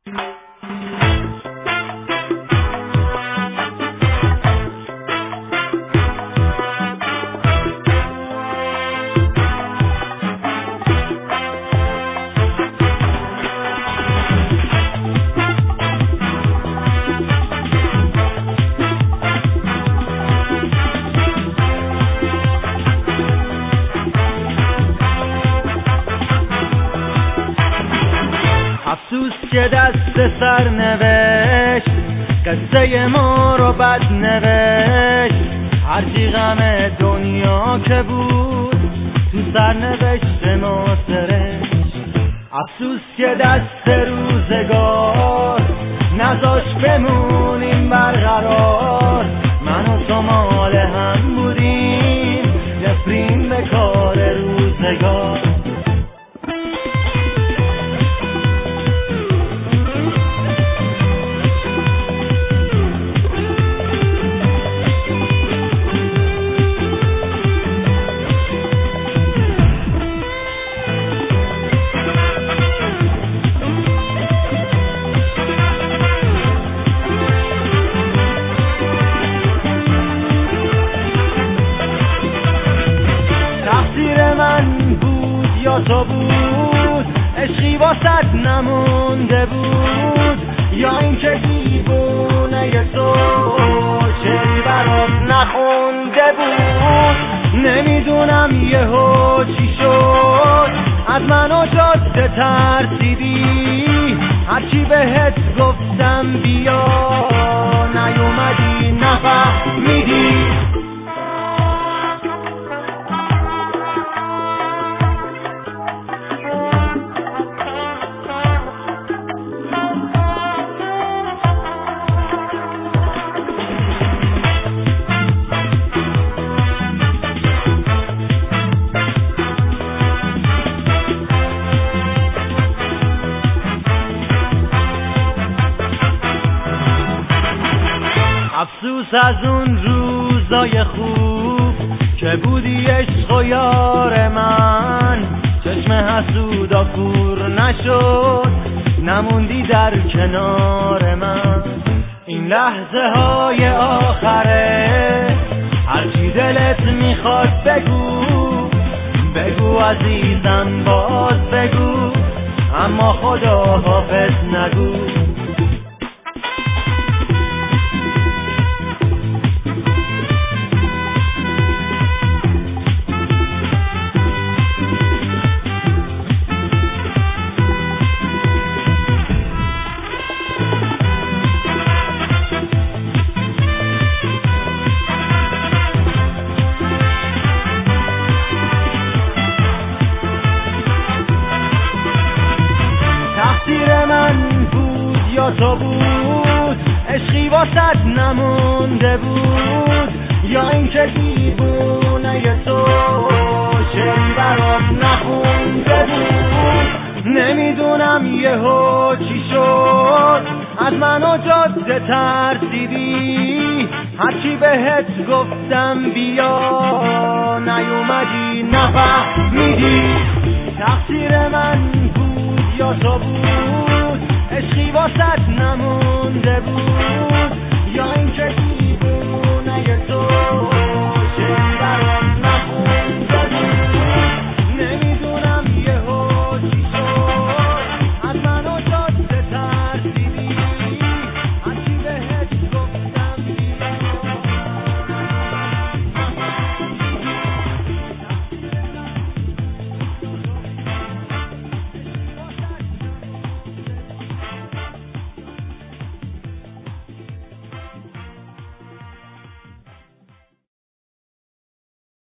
افسوس که دست سر نوشت قصه ما رو بد نوشت، هرچی غم دنیا که بود تو سر نوشت ما سرشت. افسوس که دست روزگار نذاشت بمونیم برقرار، من و تو مال هم بودیم نفرین به کار روزگار. یا تو بود عشقی واسد نمونده بود، یا این که دیوونه تو چری برات نخونده بود. نمیدونم یهو چی شد از من و جاده ترسیدی، هرچی بهت گفتم بیا نیومدی نفهمیدی. افسوس از اون روزای خوب که بودی عشق و یار من، چشم حسودا کور نشد نموندی در کنار من. این لحظه های آخره هرچی دلت میخواد بگو بگو عزیزم باز بگو، اما خدا حافظ نگو. یا تو بود عشقی واسد نمونده بود، یا این که دیوونه تو چری برات نخونده بود. نمیدونم یهو چی شد از من و جاده ترسیدی، هرچی بهت گفتم بیا نیومدی نفهمیدی. تقصیر من بود یا تو بود عشقی واسد نمونده بود،